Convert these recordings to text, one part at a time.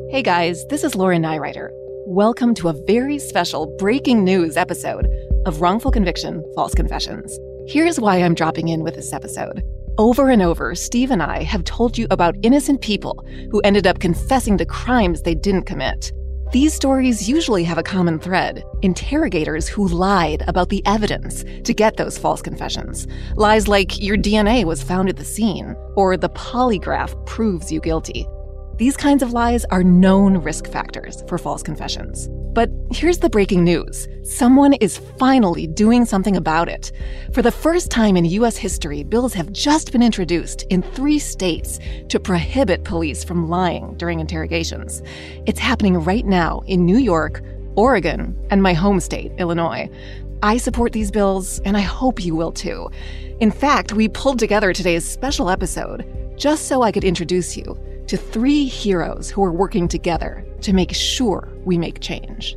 Hey guys, this is Laura Nyrider. Welcome to a very special breaking news episode of Wrongful Conviction, False Confessions. Here's why I'm dropping in with this episode. Over and over, Steve and I have told you about innocent people who ended up confessing to crimes they didn't commit. These stories usually have a common thread: interrogators who lied about the evidence to get those false confessions. Lies like your DNA was found at the scene, or the polygraph proves you guilty. These kinds of lies are known risk factors for false confessions. But here's the breaking news. Someone is finally doing something about it. For the first time in U.S. history, bills have just been introduced in 3 states to prohibit police from lying during interrogations. It's happening right now in New York, Oregon, and my home state, Illinois. I support these bills, and I hope you will too. In fact, we pulled together today's special episode just so I could introduce you to 3 heroes who are working together to make sure we make change.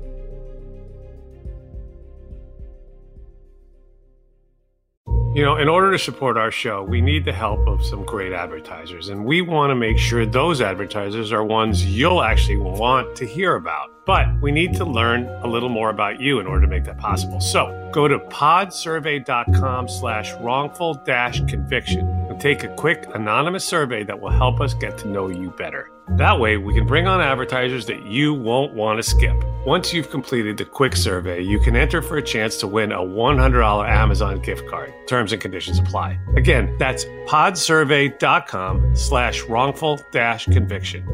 You know, in order to support our show, we need the help of some great advertisers, and we want to make sure those advertisers are ones you'll actually want to hear about. But we need to learn a little more about you in order to make that possible. So go to podsurvey.com/wrongful-conviction and take a quick anonymous survey that will help us get to know you better. That way, we can bring on advertisers that you won't want to skip. Once you've completed the quick survey, you can enter for a chance to win a $100 Amazon gift card. Terms and conditions apply. Again, that's podsurvey.com/wrongful-conviction.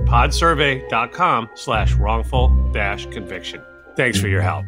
podsurvey.com/wrongful-conviction. Thanks for your help.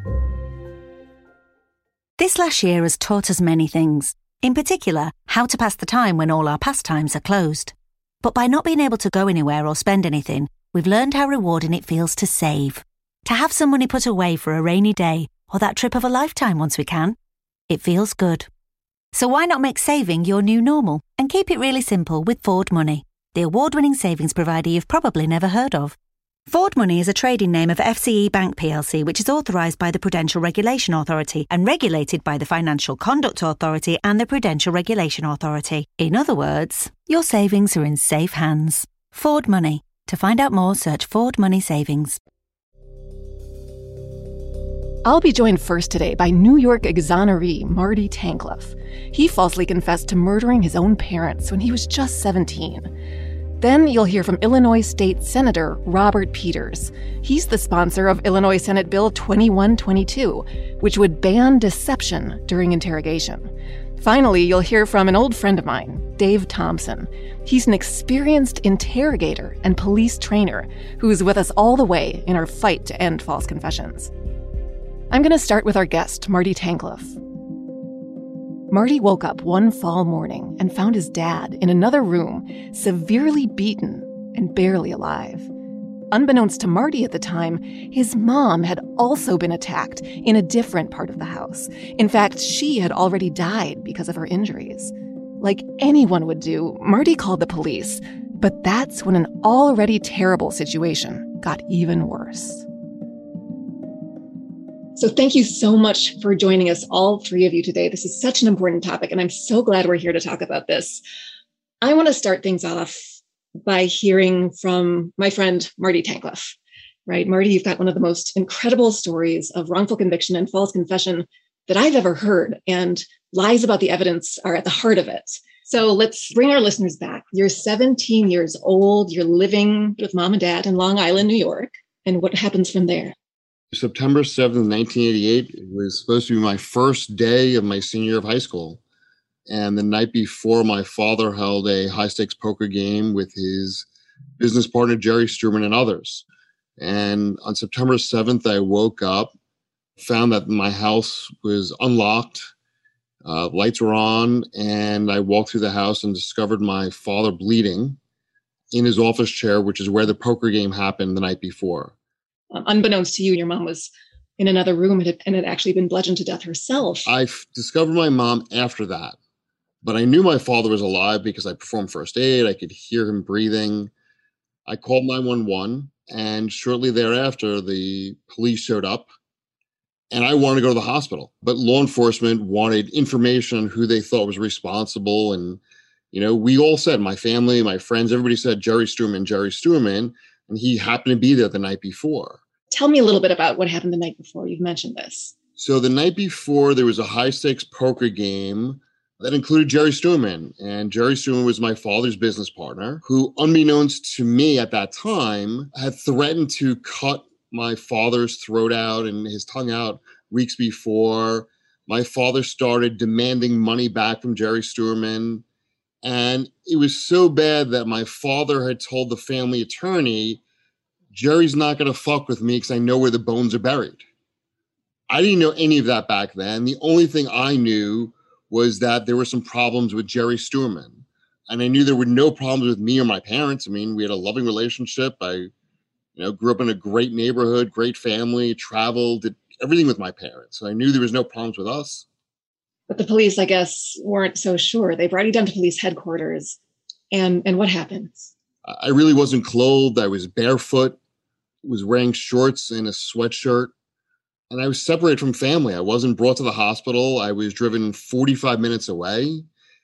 This last year has taught us many things. In particular, how to pass the time when all our pastimes are closed. But by not being able to go anywhere or spend anything, we've learned how rewarding it feels to save. To have some money put away for a rainy day or that trip of a lifetime once we can. It feels good. So why not make saving your new normal and keep it really simple with Ford Money, the award-winning savings provider you've probably never heard of. Ford Money is a trading name of FCE Bank plc, which is authorised by the Prudential Regulation Authority and regulated by the Financial Conduct Authority and the Prudential Regulation Authority. In other words, your savings are in safe hands. Ford Money. To find out more, search Ford Money Savings. I'll be joined first today by New York exoneree Marty Tankleff. He falsely confessed to murdering his own parents when he was just 17. Then you'll hear from Illinois State Senator Robert Peters. He's the sponsor of Illinois Senate Bill 2122, which would ban deception during interrogation. Finally, you'll hear from an old friend of mine, Dave Thompson. He's an experienced interrogator and police trainer who's with us all the way in our fight to end false confessions. I'm going to start with our guest, Marty Tankleff. Marty woke up one fall morning and found his dad in another room, severely beaten and barely alive. Unbeknownst to Marty at the time, his mom had also been attacked in a different part of the house. In fact, she had already died because of her injuries. Like anyone would do, Marty called the police, but that's when an already terrible situation got even worse. So thank you so much for joining us, all 3 of you today. This is such an important topic, and I'm so glad we're here to talk about this. I want to start things off by hearing from my friend, Marty Tankleff. Right, Marty, you've got one of the most incredible stories of wrongful conviction and false confession that I've ever heard, and lies about the evidence are at the heart of it. So let's bring our listeners back. You're 17 years old. You're living with mom and dad in Long Island, New York. And what happens from there? September 7th, 1988, it was supposed to be my first day of my senior year of high school. And the night before, my father held a high-stakes poker game with his business partner, Jerry Struman, and others. And on September 7th, I woke up, found that my house was unlocked, lights were on, and I walked through the house and discovered my father bleeding in his office chair, which is where the poker game happened the night before. Unbeknownst to you, your mom was in another room and had actually been bludgeoned to death herself. I discovered my mom after that, but I knew my father was alive because I performed first aid. I could hear him breathing. I called 911, and shortly thereafter, the police showed up, and I wanted to go to the hospital. But law enforcement wanted information on who they thought was responsible. And, you know, we all said, my family, my friends, everybody said Jerry Struman, Jerry Struman. And he happened to be there the night before. Tell me a little bit about what happened the night before. You've mentioned this. So the night before, there was a high-stakes poker game that included Jerry Stewman. And Jerry Stewman was my father's business partner, who, unbeknownst to me at that time, had threatened to cut my father's throat out and his tongue out weeks before. My father started demanding money back from Jerry Stewman. And it was so bad that my father had told the family attorney, Jerry's not going to fuck with me because I know where the bones are buried. I didn't know any of that back then. The only thing I knew was that there were some problems with Jerry Stewman. And I knew there were no problems with me or my parents. I mean, we had a loving relationship. I grew up in a great neighborhood, great family, traveled, did everything with my parents. So I knew there was no problems with us. But the police, I guess, weren't so sure. They brought you down to police headquarters. And what happens? I really wasn't clothed. I was barefoot, was wearing shorts and a sweatshirt. And I was separated from family. I wasn't brought to the hospital. I was driven 45 minutes away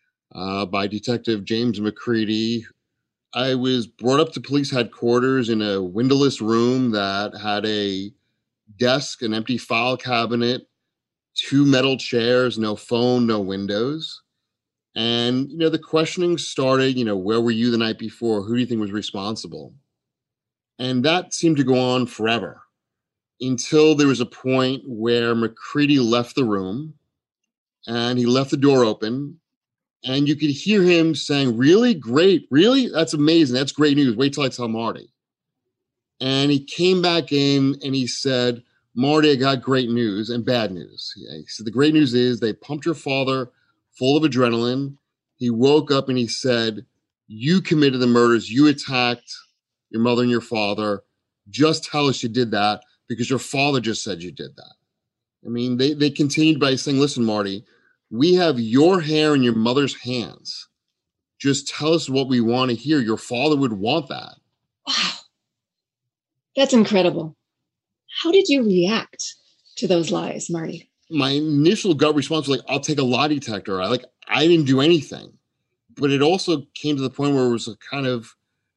by Detective James McCready. I was brought up to police headquarters in a windowless room that had a desk, an empty file cabinet, 2 metal chairs, no phone, no windows. And, the questioning started, where were you the night before? Who do you think was responsible? And that seemed to go on forever until there was a point where McCready left the room and he left the door open and you could hear him saying, really? Great. Really? That's amazing. That's great news. Wait till I tell Marty. And he came back in and he said, Marty, I got great news and bad news. He said, the great news is they pumped your father full of adrenaline. He woke up and he said, you committed the murders. You attacked your mother and your father. Just tell us you did that because your father just said you did that. I mean, they continued by saying, listen, Marty, we have your hair in your mother's hands. Just tell us what we want to hear. Your father would want that. Wow. That's incredible. How did you react to those lies, Marty? My initial gut response was like, I'll take a lie detector. I didn't do anything. But it also came to the point where it was a kind of,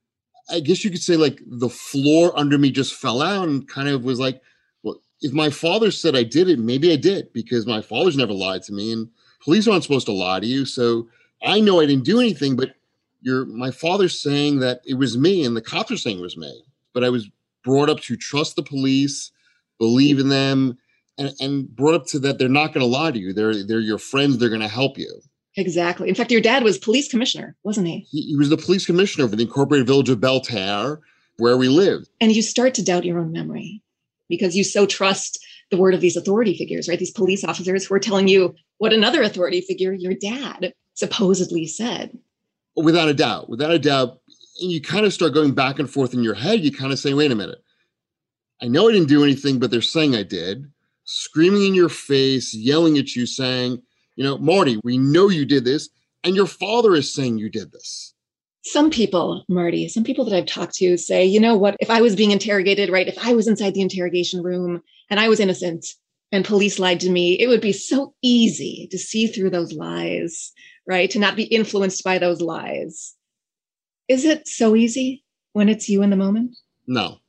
I guess you could say like the floor under me just fell out and kind of was like, well, if my father said I did it, maybe I did because my father's never lied to me and police aren't supposed to lie to you. So I know I didn't do anything, but my father's saying that it was me and the cops are saying it was me. But I was brought up to trust the police, believe in them, and brought up to that they're not going to lie to you. They're your friends. They're going to help you. Exactly. In fact, your dad was police commissioner, wasn't he? He was the police commissioner for the incorporated village of Belle Terre, where we lived. And you start to doubt your own memory because you so trust the word of these authority figures, right? These police officers who are telling you what another authority figure, your dad, supposedly said. Without a doubt. And you kind of start going back and forth in your head. You kind of say, wait a minute. I know I didn't do anything, but they're saying I did. Screaming in your face, yelling at you, saying, Marty, we know you did this. And your father is saying you did this. Some people, Marty, that I've talked to say, you know what, if I was being interrogated, right, if I was inside the interrogation room and I was innocent and police lied to me, it would be so easy to see through those lies, right? To not be influenced by those lies. Is it so easy when it's you in the moment? No.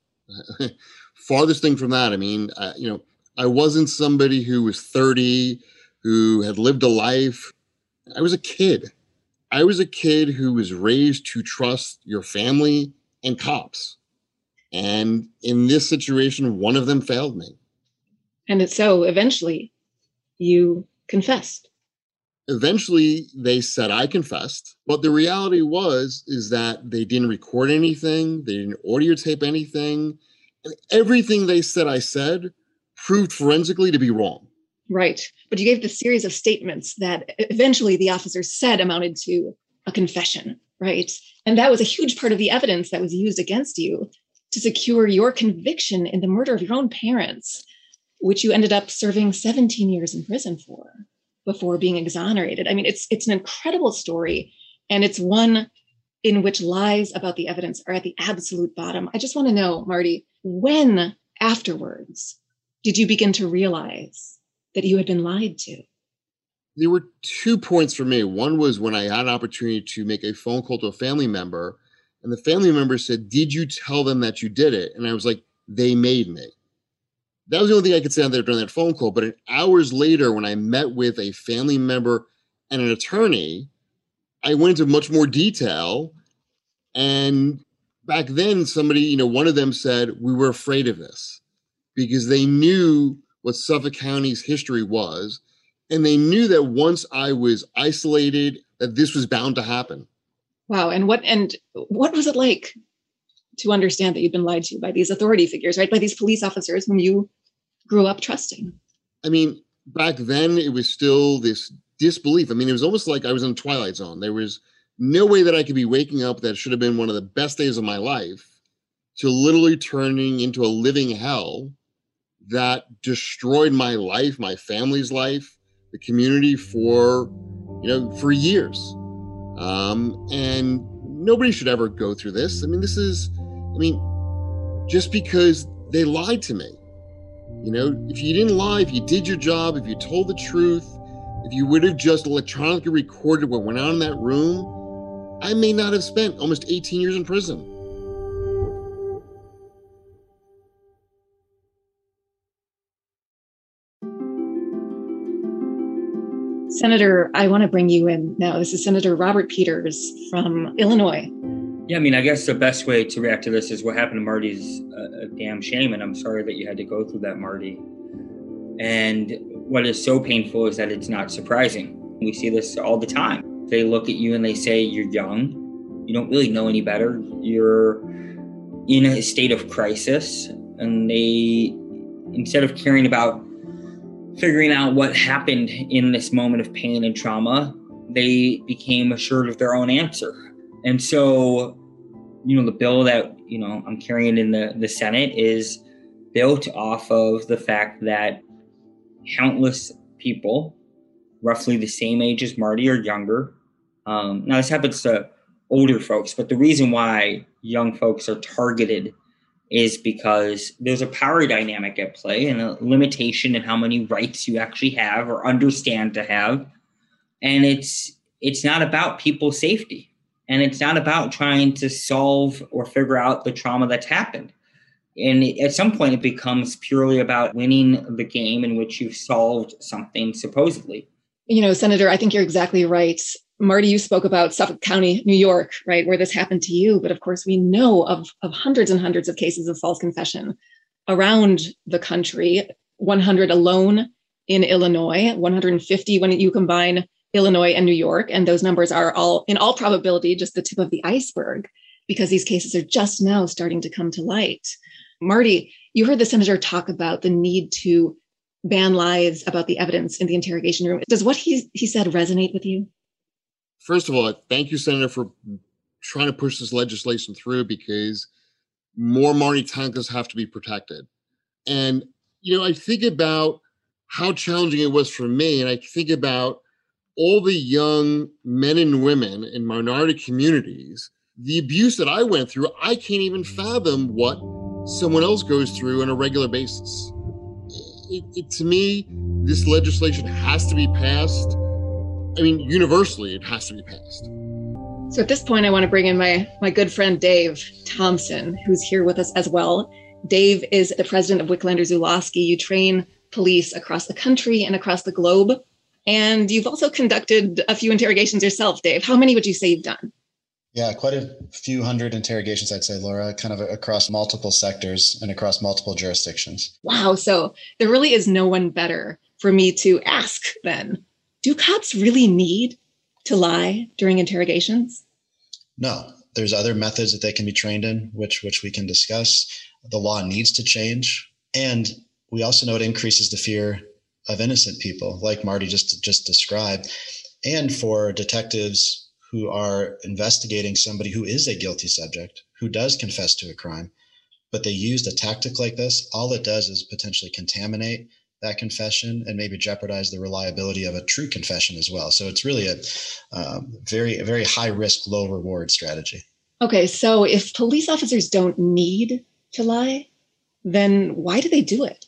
Farthest thing from that. I mean, I wasn't somebody who was 30, who had lived a life. I was a kid. I was a kid who was raised to trust your family and cops. And in this situation, one of them failed me. And so eventually you confessed. Eventually they said I confessed. But the reality is that they didn't record anything. They didn't audio tape anything. And everything they said I said proved forensically to be wrong. Right. But you gave the series of statements that eventually the officers said amounted to a confession, right? And that was a huge part of the evidence that was used against you to secure your conviction in the murder of your own parents, which you ended up serving 17 years in prison for before being exonerated. I mean, it's an incredible story. And it's one in which lies about the evidence are at the absolute bottom. I just want to know, Marty, when afterwards did you begin to realize that you had been lied to? There were 2 points for me. One was when I had an opportunity to make a phone call to a family member And the family member said, "Did you tell them that you did it?" And I was like, "They made me." That was the only thing I could say out there during that phone call. But hours later, when I met with a family member and an attorney, I went into much more detail. And back then, somebody, one of them said, "We were afraid of this," because they knew what Suffolk County's history was. And they knew that once I was isolated, that this was bound to happen. Wow. And what was it like to understand that you'd been lied to by these authority figures, right? By these police officers whom you grew up trusting? I mean, back then it was still this disbelief. I mean, it was almost like I was in a Twilight Zone. There was no way that I could be waking up that should have been one of the best days of my life to literally turning into a living hell that destroyed my life, my family's life, the community for years. And nobody should ever go through this. I mean, just because they lied to me. If you didn't lie, if you did your job, if you told the truth, if you would have just electronically recorded what went on in that room, I may not have spent almost 18 years in prison. Senator, I want to bring you in now. This is Senator Robert Peters from Illinois. Yeah, I mean, I guess the best way to react to this is what happened to Marty's a damn shame, and I'm sorry that you had to go through that, Marty. And what is so painful is that it's not surprising. We see this all the time. They look at you and they say, "You're young. You don't really know any better. You're in a state of crisis." And they, instead of caring about figuring out what happened in this moment of pain and trauma, they became assured of their own answer. And so, the bill that, I'm carrying in the Senate is built off of the fact that countless people, roughly the same age as Marty or younger, now this happens to older folks, but the reason why young folks are targeted is because there's a power dynamic at play and a limitation in how many rights you actually have or understand to have. And it's not about people's safety. And it's not about trying to solve or figure out the trauma that's happened. And at some point, it becomes purely about winning the game in which you've solved something, supposedly. Senator, I think you're exactly right. Marty, you spoke about Suffolk County, New York, right, where this happened to you. But of course, we know of hundreds and hundreds of cases of false confession around the country, 100 alone in Illinois, 150 when you combine Illinois and New York. And those numbers are all, in all probability, just the tip of the iceberg, because these cases are just now starting to come to light. Marty, you heard the senator talk about the need to ban lies about the evidence in the interrogation room. Does what he said resonate with you? First of all, thank you, Senator, for trying to push this legislation through, because more Marty Tonkas have to be protected. And, I think about how challenging it was for me, and I think about all the young men and women in minority communities, the abuse that I went through. I can't even fathom what someone else goes through on a regular basis. To me, this legislation has to be passed. I mean, universally, it has to be passed. So at this point, I want to bring in my good friend, Dave Thompson, who's here with us as well. Dave is the president of Wicklander Zulawski. You train police across the country and across the globe. And you've also conducted a few interrogations yourself, Dave. How many would you say you've done? Yeah, quite a few hundred interrogations, I'd say, Laura, kind of across multiple sectors and across multiple jurisdictions. Wow. So there really is no one better for me to ask then. Do cops really need to lie during interrogations? No, there's other methods that they can be trained in, which we can discuss. The law needs to change. And we also know it increases the fear of innocent people, like Marty just described. And for detectives who are investigating somebody who is a guilty subject, who does confess to a crime, but they used a tactic like this, all it does is potentially contaminate that confession and maybe jeopardize the reliability of a true confession as well. So it's really a very high risk, low reward strategy. Okay, so if police officers don't need to lie, then why do they do it?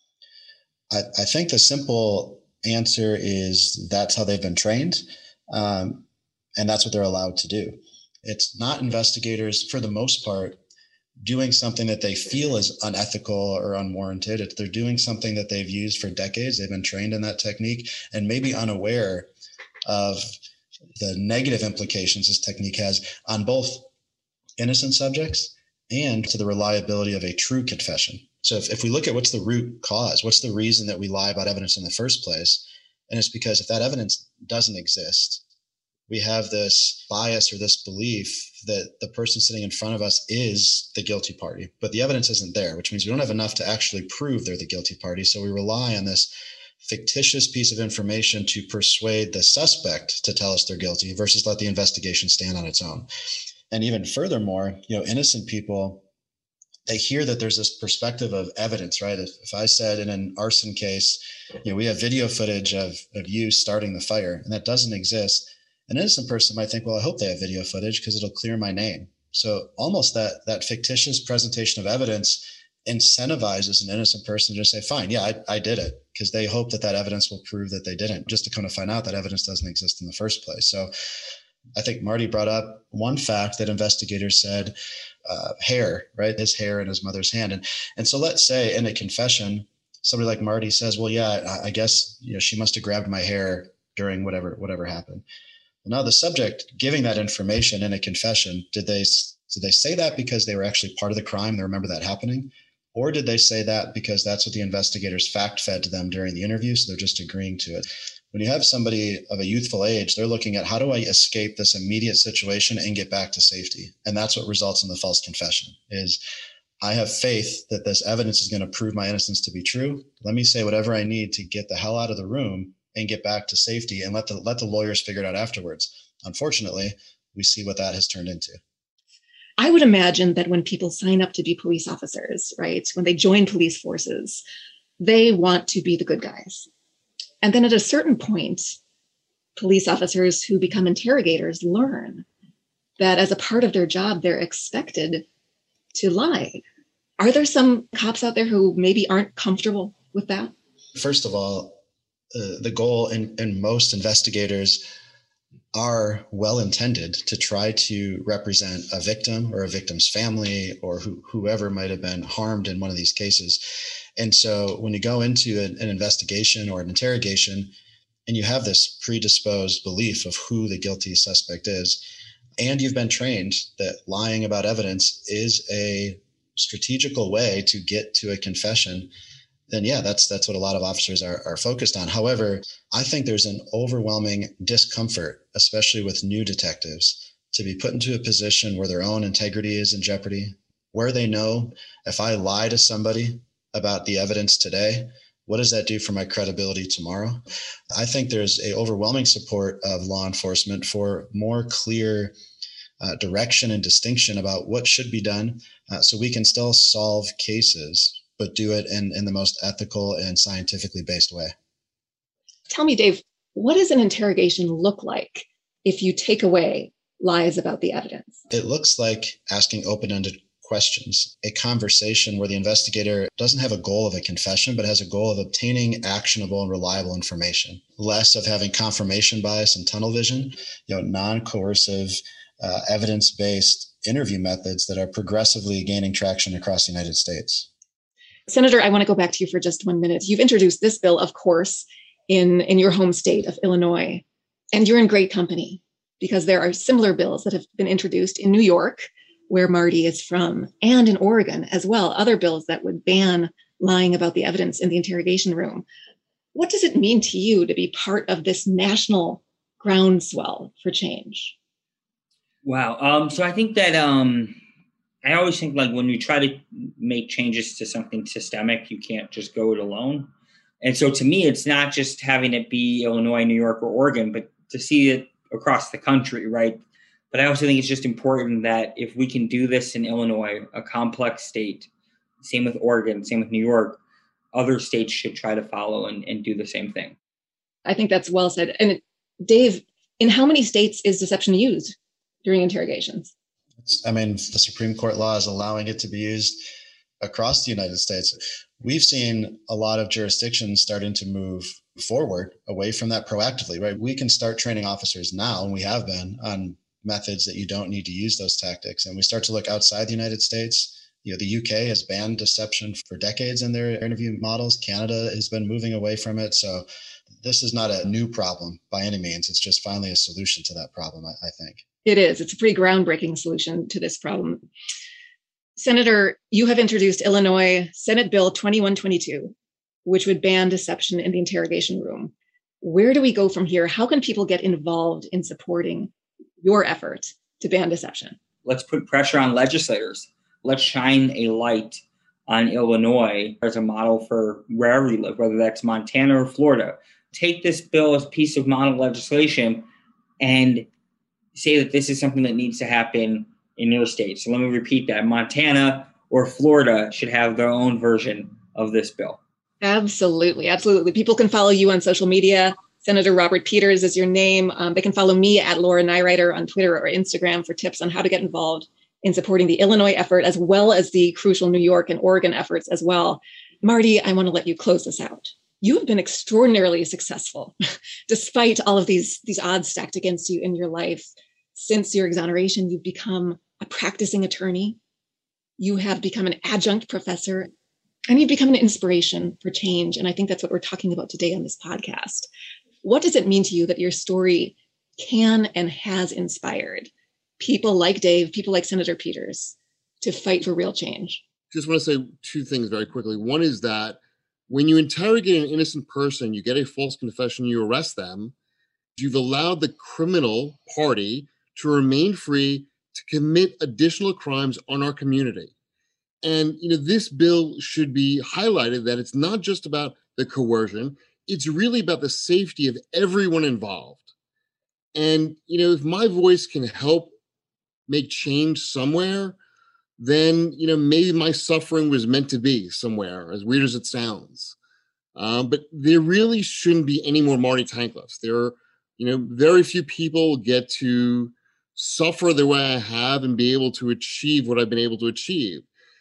I think the simple answer is that's how they've been trained, and that's what they're allowed to do. It's not investigators, for the most part, doing something that they feel is unethical or unwarranted. They're doing something that they've used for decades. They've been trained in that technique and maybe unaware of the negative implications this technique has on both innocent subjects and to the reliability of a true confession. So if we look at what's the root cause, what's the reason that we lie about evidence in the first place? And it's because if that evidence doesn't exist, we have this bias or this belief that the person sitting in front of us is the guilty party, but the evidence isn't there, which means we don't have enough to actually prove they're the guilty party. So we rely on this fictitious piece of information to persuade the suspect to tell us they're guilty versus let the investigation stand on its own. And even furthermore, innocent people, they hear that there's this perspective of evidence, right? If I said in an arson case, we have video footage of you starting the fire, and that doesn't exist, an innocent person might think, well, I hope they have video footage because it'll clear my name. So almost that fictitious presentation of evidence incentivizes an innocent person to just say, fine, yeah, I did it, because they hope that evidence will prove that they didn't, just to come to find out that evidence doesn't exist in the first place. So I think Marty brought up one fact that investigators said, hair, right? His hair in his mother's hand. And so let's say in a confession, somebody like Marty says, well, yeah, I guess she must have grabbed my hair during whatever happened. Now, the subject giving that information in a confession, did they say that because they were actually part of the crime, they remember that happening? Or did they say that because that's what the investigators fact-fed to them during the interview, so they're just agreeing to it? When you have somebody of a youthful age, they're looking at, how do I escape this immediate situation and get back to safety? And that's what results in the false confession, is I have faith that this evidence is going to prove my innocence to be true. Let me say whatever I need to get the hell out of the room and get back to safety, and let the lawyers figure it out afterwards. Unfortunately, we see what that has turned into. I would imagine that when people sign up to be police officers, right, when they join police forces, they want to be the good guys. And then at a certain point, police officers who become interrogators learn that as a part of their job, they're expected to lie. Are there some cops out there who maybe aren't comfortable with that? First of all, the goal in most investigators are well-intended to try to represent a victim or a victim's family or whoever might have been harmed in one of these cases. And so when you go into an investigation or an interrogation and you have this predisposed belief of who the guilty suspect is, and you've been trained that lying about evidence is a strategical way to get to a confession, then yeah, that's what a lot of officers are focused on. However, I think there's an overwhelming discomfort, especially with new detectives, to be put into a position where their own integrity is in jeopardy, where they know if I lie to somebody about the evidence today, what does that do for my credibility tomorrow? I think there's an overwhelming support of law enforcement for more clear direction and distinction about what should be done so we can still solve cases, but do it in the most ethical and scientifically based way. Tell me, Dave, what does an interrogation look like if you take away lies about the evidence? It looks like asking open-ended questions, a conversation where the investigator doesn't have a goal of a confession, but has a goal of obtaining actionable and reliable information, less of having confirmation bias and tunnel vision, non-coercive, evidence-based interview methods that are progressively gaining traction across the United States. Senator, I want to go back to you for just 1 minute. You've introduced this bill, of course, in your home state of Illinois, and you're in great company because there are similar bills that have been introduced in New York, where Marty is from, and in Oregon as well, other bills that would ban lying about the evidence in the interrogation room. What does it mean to you to be part of this national groundswell for change? Wow. So I think that I always think like when you try to make changes to something systemic, you can't just go it alone. And so to me, it's not just having it be Illinois, New York, or Oregon, but to see it across the country, right? But I also think it's just important that if we can do this in Illinois, a complex state, same with Oregon, same with New York, other states should try to follow and do the same thing. I think that's well said. And Dave, in how many states is deception used during interrogations? The Supreme Court law is allowing it to be used across the United States. We've seen a lot of jurisdictions starting to move forward away from that proactively, right? We can start training officers now, and we have been, on methods that you don't need to use those tactics. And we start to look outside the United States. The UK has banned deception for decades in their interview models. Canada has been moving away from it. So this is not a new problem by any means. It's just finally a solution to that problem, I think. It is. It's a pretty groundbreaking solution to this problem. Senator, you have introduced Illinois Senate Bill 2122, which would ban deception in the interrogation room. Where do we go from here? How can people get involved in supporting your effort to ban deception? Let's put pressure on legislators. Let's shine a light on Illinois as a model for wherever you live, whether that's Montana or Florida. Take this bill as a piece of model legislation and say that this is something that needs to happen in your state. So let me repeat that. Montana or Florida should have their own version of this bill. Absolutely. Absolutely. People can follow you on social media. Senator Robert Peters is your name. They can follow me at Laura Nyrider on Twitter or Instagram for tips on how to get involved in supporting the Illinois effort, as well as the crucial New York and Oregon efforts as well. Marty, I want to let you close this out. You have been extraordinarily successful, despite all of these odds stacked against you in your life. Since your exoneration, you've become a practicing attorney. You have become an adjunct professor, and you've become an inspiration for change. And I think that's what we're talking about today on this podcast. What does it mean to you that your story can and has inspired people like Dave, people like Senator Peters, to fight for real change? Just want to say two things very quickly. One is that when you interrogate an innocent person, you get a false confession, you arrest them, you've allowed the criminal party to remain free to commit additional crimes on our community. And, this bill should be highlighted that it's not just about the coercion, it's really about the safety of everyone involved. And, if my voice can help make change somewhere, then, maybe my suffering was meant to be somewhere, as weird as it sounds. But there really shouldn't be any more Marty Tankliffs. There are, very few people get to suffer the way I have and be able to achieve what I've been able to achieve.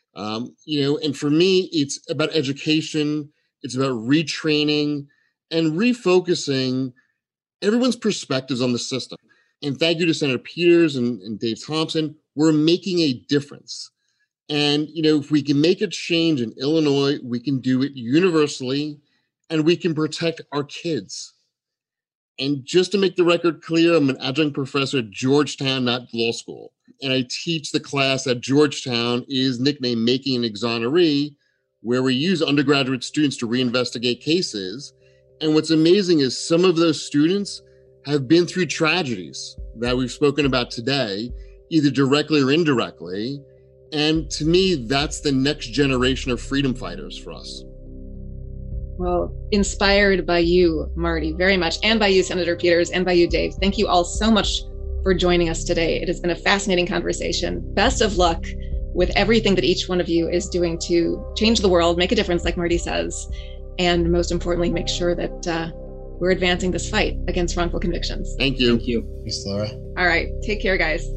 And for me, it's about education. It's about retraining and refocusing everyone's perspectives on the system. And thank you to Senator Peters and Dave Thompson. We're making a difference. And, if we can make a change in Illinois, we can do it universally, and we can protect our kids. And just to make the record clear, I'm an adjunct professor at Georgetown, not law school. And I teach the class at Georgetown is nicknamed Making an Exoneree, where we use undergraduate students to reinvestigate cases. And what's amazing is some of those students have been through tragedies that we've spoken about today, either directly or indirectly. And to me, that's the next generation of freedom fighters for us. Well, inspired by you, Marty, very much, and by you, Senator Peters, and by you, Dave. Thank you all so much for joining us today. It has been a fascinating conversation. Best of luck with everything that each one of you is doing to change the world, make a difference, like Marty says, and most importantly, make sure that we're advancing this fight against wrongful convictions. Thank you. Thank you. Thanks, Laura. All right. Take care, guys.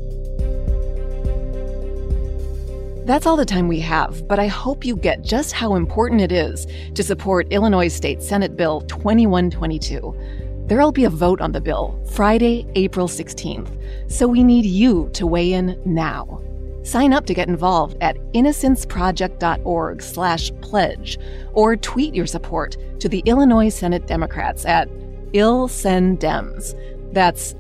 That's all the time we have, but I hope you get just how important it is to support Illinois State Senate Bill 2122. There'll be a vote on the bill Friday, April 16th, so we need you to weigh in now. Sign up to get involved at innocenceproject.org/pledge or tweet your support to the Illinois Senate Democrats at ILSENDEMS. That's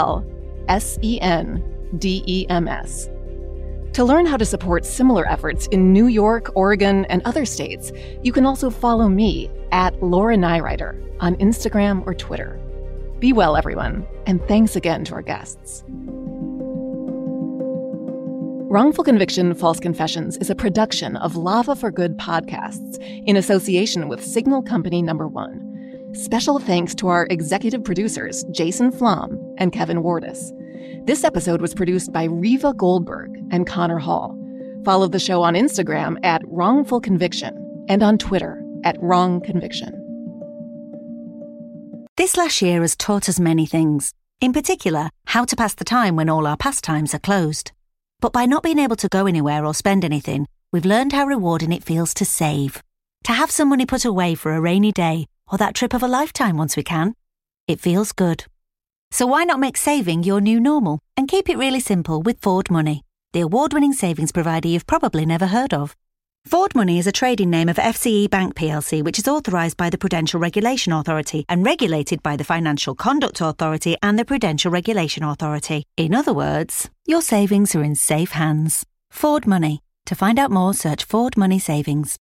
ILSENDEMS. To learn how to support similar efforts in New York, Oregon, and other states, you can also follow me at Laura Nyrider on Instagram or Twitter. Be well, everyone, and thanks again to our guests. Wrongful Conviction, False Confessions is a production of Lava for Good podcasts in association with Signal Company No. 1. Special thanks to our executive producers, Jason Flom and Kevin Wardis. This episode was produced by Reva Goldberg and Connor Hall. Follow the show on Instagram at Wrongful Conviction and on Twitter at Wrong Conviction. This last year has taught us many things. In particular, how to pass the time when all our pastimes are closed. But by not being able to go anywhere or spend anything, we've learned how rewarding it feels to save. To have some money put away for a rainy day or that trip of a lifetime once we can. It feels good. So why not make saving your new normal and keep it really simple with Ford Money, the award-winning savings provider you've probably never heard of. Ford Money is a trading name of FCE Bank plc, which is authorised by the Prudential Regulation Authority and regulated by the Financial Conduct Authority and the Prudential Regulation Authority. In other words, your savings are in safe hands. Ford Money. To find out more, search Ford Money Savings.